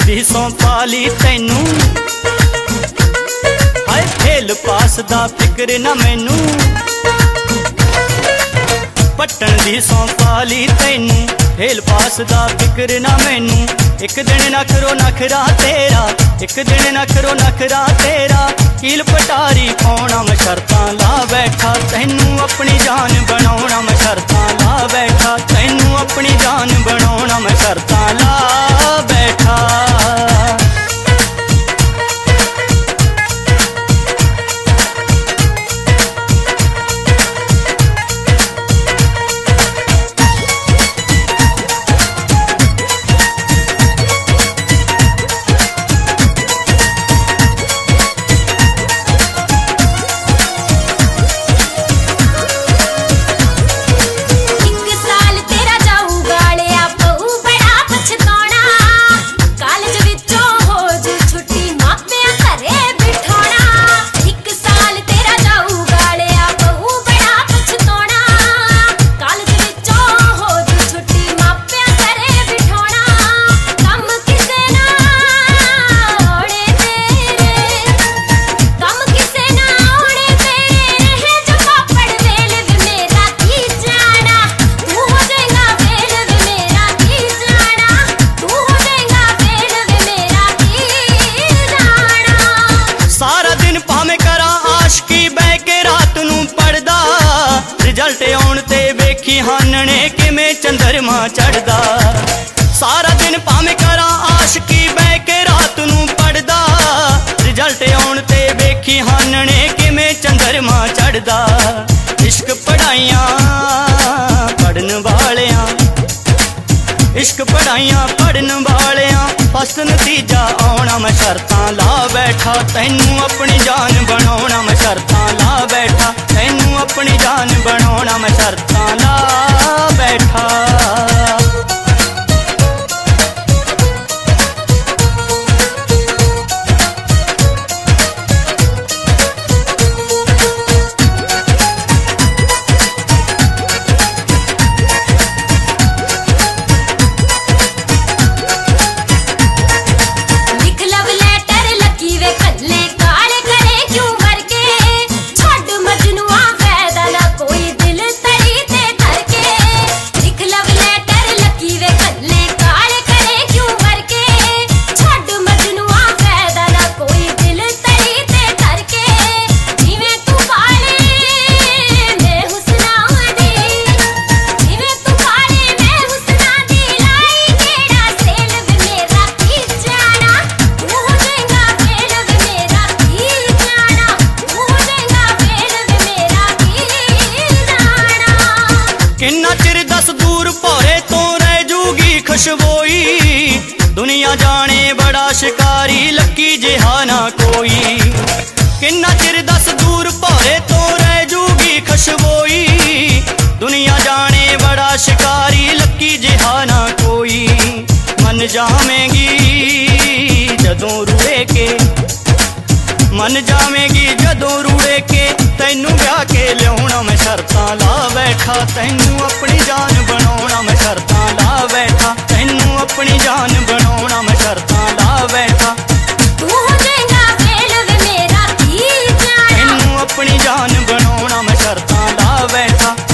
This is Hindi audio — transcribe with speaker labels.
Speaker 1: दी सौंपाली तैनू, हाय फेल पास दा फिक्र ना मैनू। पट्टन दी सौंपाली तैनू, फेल पास दा फिक्र ना मैनू। एक दिन नखरो नखरा तेरा, एक दिन नखरो नखरा तेरा। कील पटारी पाउणा मैं शर्तां ला बैठा, तैनू अपनी जान बनाउणा मैं शर्तां ला बैठा। तैनू अपनी जान बनाउणा मैं शर्तां ला बैठा। रिजल्ट आउण ते वेखी हानने किवें चंद्रमा चढ़दा। सारा दिन भावें करा आशकी बह के रात नूं पढ़दा। रिजल्ट आउण ते वेखी हानने किवें चंद्रमा चढ़दा। इश्क पढ़ाइयां पढ़न वालियां, इश्क पढ़ाइयां पढ़न वालियां। फस्ट नतीजा आउणा मैं शर्तां ला बैठा, तैनू अपनी जान बनाउणा मैं शर्तां ला बैठा। तैनू अपनी जान बनाउणा मैं शर्तां ला बैठा। किन्ना चिर दस दूर भौरे तो रह जूगी खुशबोई। दुनिया जाने बड़ा शिकारी लकी जिहा ना कोई। किन्ना चिर दस दूर भौरे तो रह जूगी खुशबोई। दुनिया जाने बड़ा शिकारी लकी जिहा ना कोई। मन जावेंगी जदों रुए के, मन जावेंगी जदों रुए के। तैनू ब्याह के लियाउणा मैं शर्तां ला बैठा, तैनू अपनी जान बनाउणा मैं शर्तां ला बैठा। तैनू अपनी जान बनाउणा मैं शर्तां ला बैठा।
Speaker 2: तू हो जाएगा फेल वे मेरा की जाना,
Speaker 1: तैनू अपनी जान बनाउणा मैं शर्तां ला बैठा।